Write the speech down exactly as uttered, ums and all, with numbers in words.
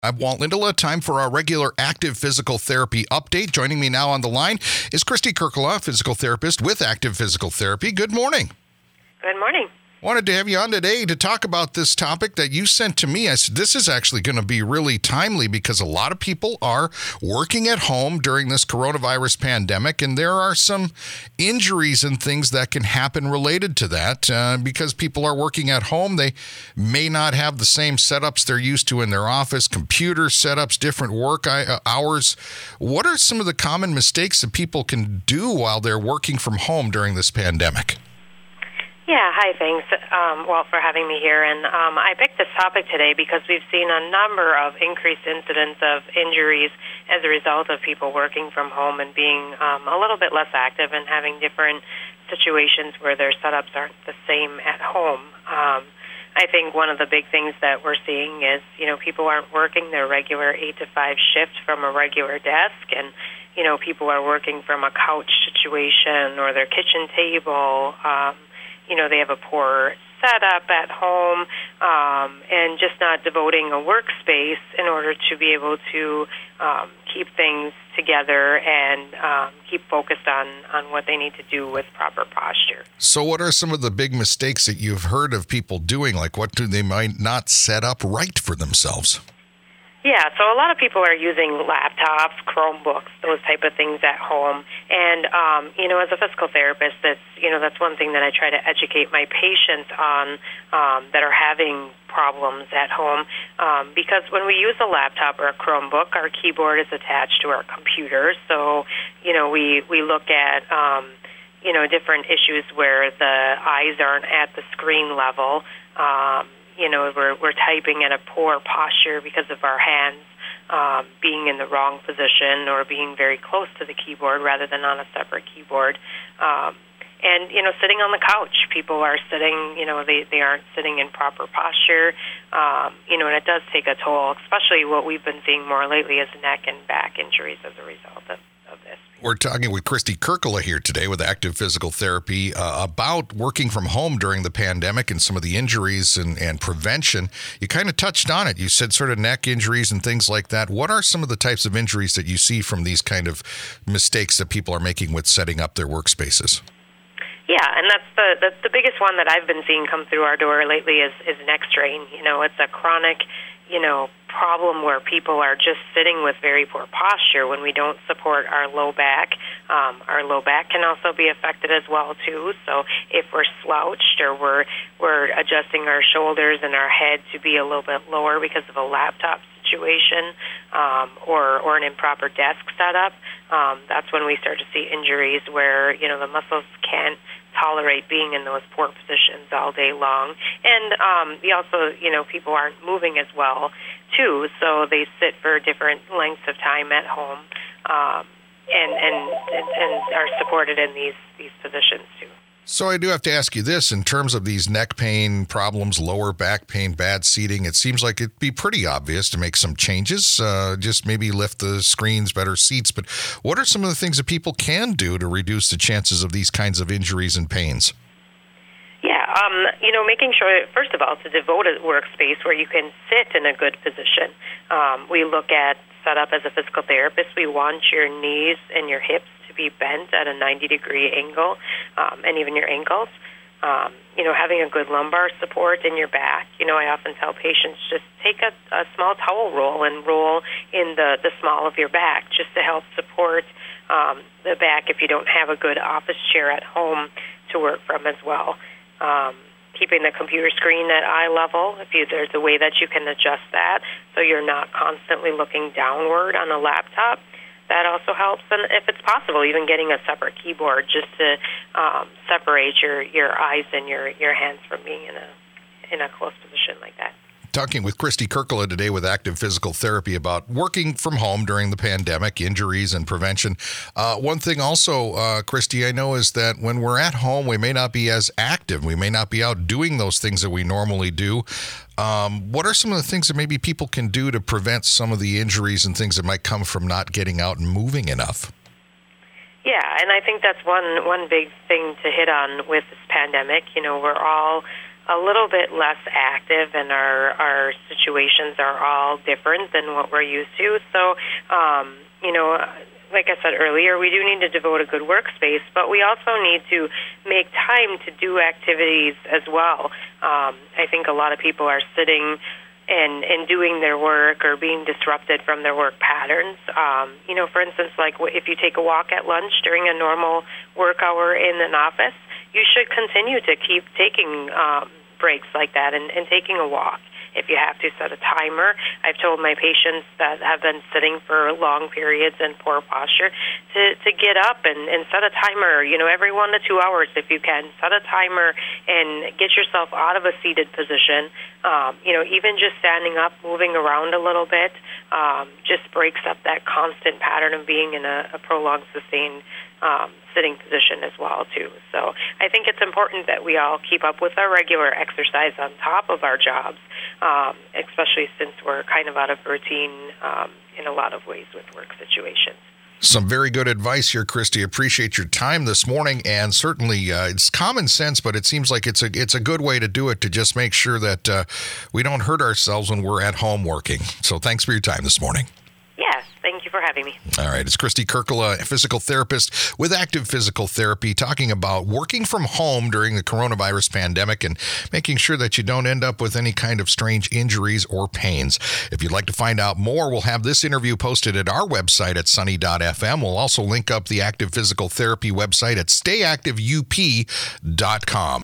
I'm Walt Lindela. Time for our regular Active Physical Therapy update. Joining me now on the line is Christy Kirkala, physical therapist with Active Physical Therapy. Good morning. Good morning. Wanted to have you on today to talk about this topic that you sent to me. I said this is actually going to be really timely because a lot of people are working at home during this coronavirus pandemic, and there are some injuries and things that can happen related to that. Uh, because people are working at home, they may not have the same setups they're used to in their office, computer setups, different work hours. What are some of the common mistakes that people can do while they're working from home during this pandemic? Yeah, hi, thanks, um, Walt, for having me here. And um, I picked this topic today because we've seen a number of increased incidents of injuries as a result of people working from home and being um, a little bit less active and having different situations where their setups aren't the same at home. Um, I think one of the big things that we're seeing is, you know, people aren't working their regular eight to five shift from a regular desk, and you know, people are working from a couch situation or their kitchen table. Um, You know, they have a poor setup at home um, and just not devoting a workspace in order to be able to um, keep things together and um, keep focused on, on what they need to do with proper posture. So what are some of the big mistakes that you've heard of people doing? Like what do they might not set up right for themselves? Yeah, so a lot of people are using laptops, Chromebooks, those type of things at home. And, um, you know, as a physical therapist, that's, you know, that's one thing that I try to educate my patients on um, that are having problems at home. Um, because when we use a laptop or a Chromebook, our keyboard is attached to our computer. So, you know, we, we look at, um, you know, different issues where the eyes aren't at the screen level. Um You know, we're we're typing at a poor posture because of our hands um, being in the wrong position or being very close to the keyboard rather than on a separate keyboard. Um, and, you know, sitting on the couch. People are sitting, you know, they, they aren't sitting in proper posture. Um, you know, and it does take a toll, especially what we've been seeing more lately is neck and back injuries as a result of, of this. We're talking with Christy Kirkala here today with Active Physical Therapy uh, about working from home during the pandemic and some of the injuries and, and prevention. You kind of touched on it. You said sort of neck injuries and things like that. What are some of the types of injuries that you see from these kind of mistakes that people are making with setting up their workspaces? Yeah, and that's the that's the biggest one that I've been seeing come through our door lately is, is neck strain. You know, it's a chronic, you know, problem where people are just sitting with very poor posture when we don't support our low back. Um, our low back can also be affected as well too. So if we're slouched or we're we're adjusting our shoulders and our head to be a little bit lower because of a laptop situation um, or or an improper desk setup, um, that's when we start to see injuries where you know the muscles can't tolerate being in those poor positions all day long. And um, we also, you know, people aren't moving as well, too, so they sit for different lengths of time at home um, and, and, and are supported in these, these positions, too. So I do have to ask you this, in terms of these neck pain problems, lower back pain, bad seating, it seems like it'd be pretty obvious to make some changes, uh, just maybe lift the screens, better seats. But what are some of the things that people can do to reduce the chances of these kinds of injuries and pains? Yeah, um, you know, making sure, first of all, to devote a workspace where you can sit in a good position. Um, we look at setup as a physical therapist. We want your knees and your hips to be bent at a ninety degree angle, um, and even your ankles. Um, you know, having a good lumbar support in your back. You know, I often tell patients just take a, a small towel roll and roll in the, the small of your back just to help support um, the back if you don't have a good office chair at home to work from as well. Um, keeping the computer screen at eye level, if you, there's a way that you can adjust that so you're not constantly looking downward on a laptop. That also helps, and if it's possible, even getting a separate keyboard just to um, separate your, your eyes and your, your hands from being in a in a close position like that. Talking with Christy Kirkala today with Active Physical Therapy about working from home during the pandemic, injuries and prevention. Uh, one thing also, uh, Christy, I know is that when we're at home, we may not be as active. We may not be out doing those things that we normally do. Um, what are some of the things that maybe people can do to prevent some of the injuries and things that might come from not getting out and moving enough? Yeah, and I think that's one one big thing to hit on with this pandemic. You know, we're all a little bit less active, and our our situations are all different than what we're used to. So, um, you know, like I said earlier, we do need to devote a good workspace, but we also need to make time to do activities as well. Um, I think a lot of people are sitting and, and doing their work or being disrupted from their work patterns. Um, you know, for instance, like if you take a walk at lunch during a normal work hour in an office, you should continue to keep taking um, breaks like that and, and taking a walk. If you have to, set a timer. I've told my patients that have been sitting for long periods in poor posture to, to get up and, and set a timer, you know, every one to two hours if you can. Set a timer and get yourself out of a seated position. Um, you know, even just standing up, moving around a little bit, um, just breaks up that constant pattern of being in a, a prolonged, sustained um, sitting position as well, too. So I think it's important that we all keep up with our regular exercise on top of our jobs, um, especially since we're kind of out of routine um, in a lot of ways with work situations. Some very good advice here, Christy. Appreciate your time this morning, and certainly uh, it's common sense, but it seems like it's a it's a good way to do it, to just make sure that uh, we don't hurt ourselves when we're at home working. So thanks for your time this morning. Yes, thank you for having me. All right, it's Christy Kirkala, a physical therapist with Active Physical Therapy, talking about working from home during the coronavirus pandemic and making sure that you don't end up with any kind of strange injuries or pains. If you'd like to find out more, we'll have this interview posted at our website at sunny dot f m. We'll also link up the Active Physical Therapy website at stay active u p dot com.